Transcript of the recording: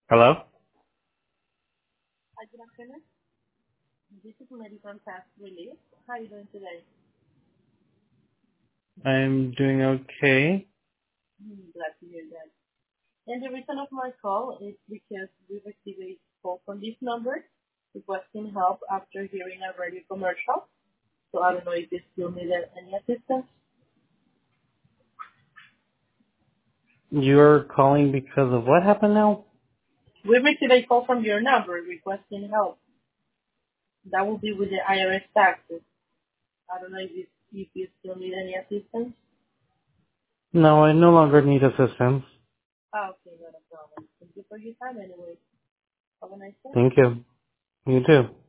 Hello? Hi, good afternoon. This is Medical Task Relief. How are you doing today? I'm doing okay. Glad to hear that. And the reason of my call is because we received a call from this number requesting help after hearing a radio commercial. So I don't know if you still need any assistance. You're calling because of what happened now? We received a call from your number requesting help. That will be with the IRS taxes. I don't know if you still need any assistance. No, I no longer need assistance. Okay, not a problem. Thank you for your time anyway. Have a nice day. Thank you. You too.